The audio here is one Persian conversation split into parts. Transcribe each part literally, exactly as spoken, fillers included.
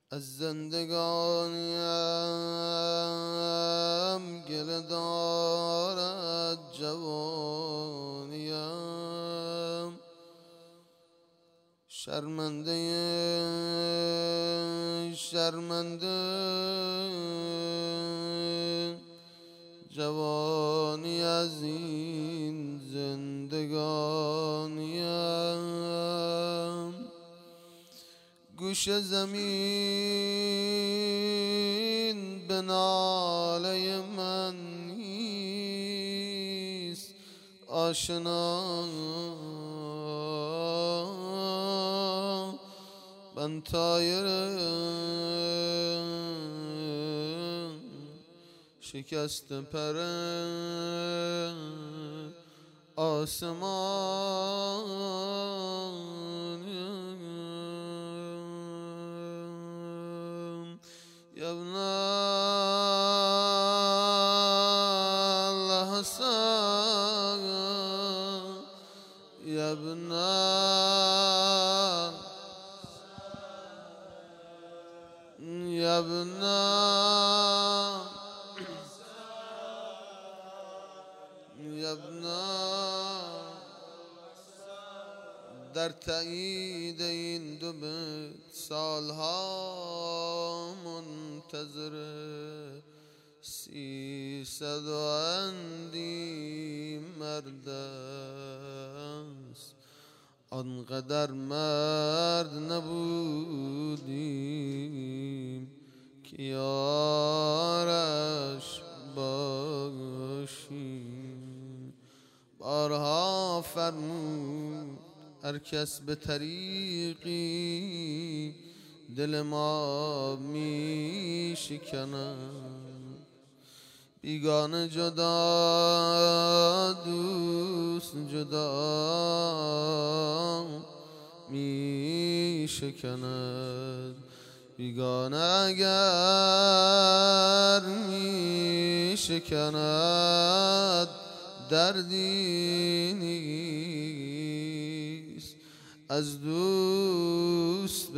از زندگانیم گله دارد جوانیم، شرمنده شرمنده جوانی از این زندگانیم. گوش زمین به ناله من نیست آشنا، من طایر شکست پر آسمانیم. یا ابن الحسن یا ابن یا ابن یا ابن در تایید این دو بیت سالها منتظر سیصد و اندی مرد است، آنقدر مرد نبودیم که یارش باشیم. بارها فرمود هر کس به طریقی دل ما می شکند، بیگانه جدا دوست جدا می شکند، بیگانه اگر می شکند دردی نیست. از دوست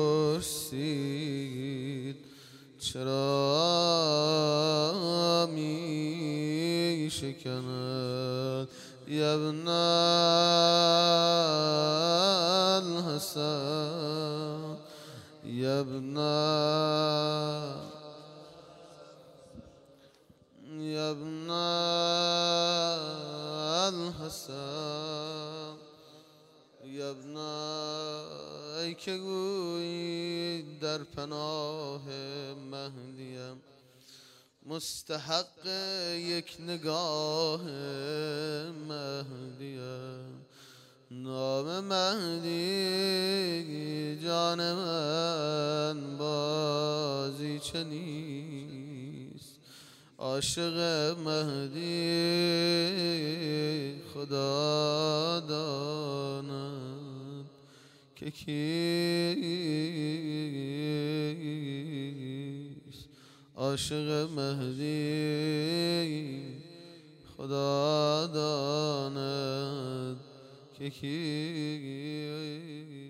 بپرسید چرا می شکند. یا ابن الحسن یا ابن یا ابن الحسن یا ابن، ای که گویی در پناه مهدیم مستحق یک نگاه مهدیم. نام مهدی جان من بازی چه نیست، عاشق مهدی خدا داند که کیست. عاشق مهدی خدا داند که کیست.